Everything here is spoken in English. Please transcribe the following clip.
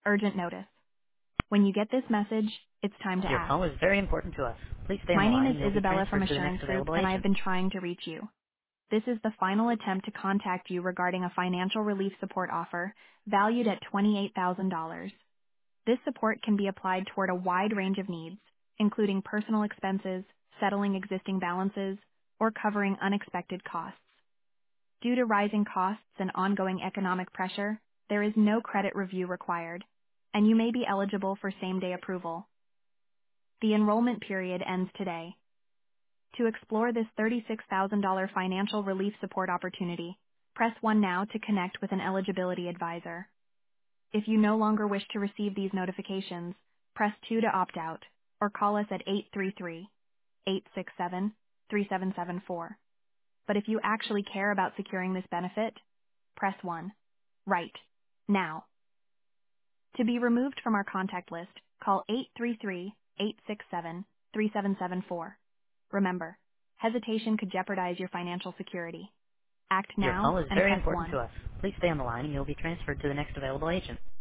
Urgent notice. When you get this message, it's time to Your act. call is very important to us. Please stay on My the name line is and you'll be Isabella from transferred to the Assurance next Group, available and I have agent. been trying to reach you. This is the final attempt to contact you regarding a financial relief support offer valued at $28,000. This support can be applied toward a wide range of needs, including personal expenses, settling existing balances, or covering unexpected costs. Due to rising costs and ongoing economic pressure, there is no credit review required, and you may be eligible for same-day approval. The enrollment period ends today. To explore this $36,000 financial relief support opportunity, press 1 now to connect with an eligibility advisor. If you no longer wish to receive these notifications, press 2 to opt out, or call us at 833-867-3774. But if you actually care about securing this benefit, press 1. Right. Now. To be removed from our contact list, call 833-867-3774. Remember, hesitation could jeopardize your financial security. Act Your now call is and very press important 1. to us. Please stay on the line and you'll be transferred to the next available agent.